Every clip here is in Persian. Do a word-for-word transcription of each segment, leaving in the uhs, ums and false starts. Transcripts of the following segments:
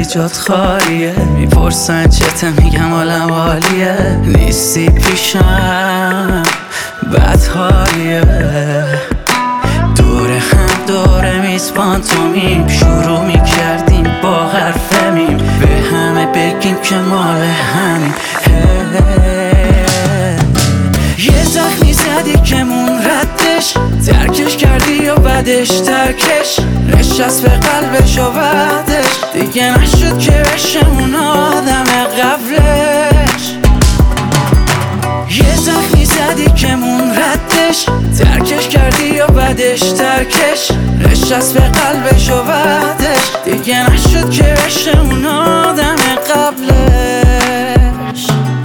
جات خالیه. میپرسن چته میگم حالم عالیه. نیستی پیشم بد حالیه. دور هم دور میز پانتومیم شروع میکردیم با حرف میم. به همه بگیم که مال همین. یه زخمی زدی که مون ردش، ترکش کردی یا بدش ترکش، نشست به قلبش و بعدش دیگه نشد که بشه اون آدم قبلش. یه زخمی زدی که مون ردش، ترکش کردی یا بدش ترکش، نشست به قلبش و بعدش دیگه نشد که بشه اون آدم قبلش.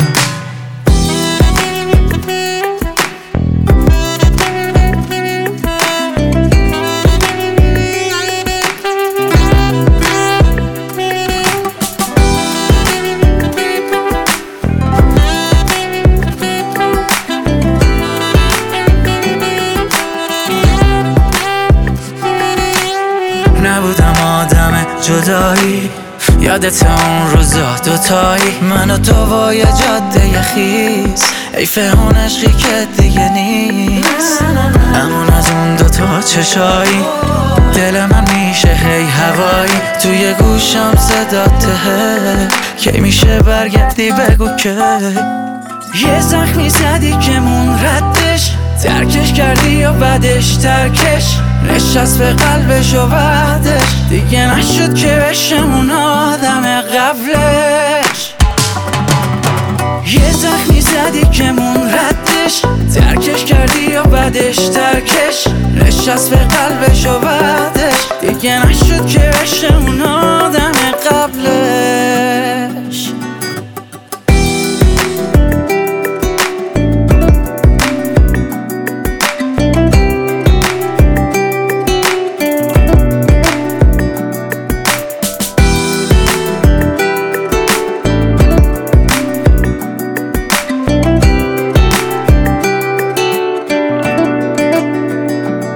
نبودم آدم جدایی، یادت اون روزا دوتایی، من و تو با یه جاده خیز، حیف اون عشقی که دیگه نیست. همون از اون دوتا چشایی، دل من میشه هی هوایی، توی گوشم صداته کی میشه برگردی بگو که. یه زخمی زدی که مون ردش، ترکش کردی یا بدش ترکش، نشست به قلبش و بعدش دیگه نشد که بشه اون آدم قبلش. یه زخمی زدی که مون ردش، ترکش کردی یا بدش ترکش، نشست به قلبش و بعدش دیگه نشد که بشه اون آدم قبلش.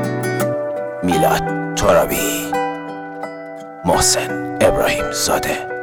میلاد ترابی، محسن ابراهیم زاده.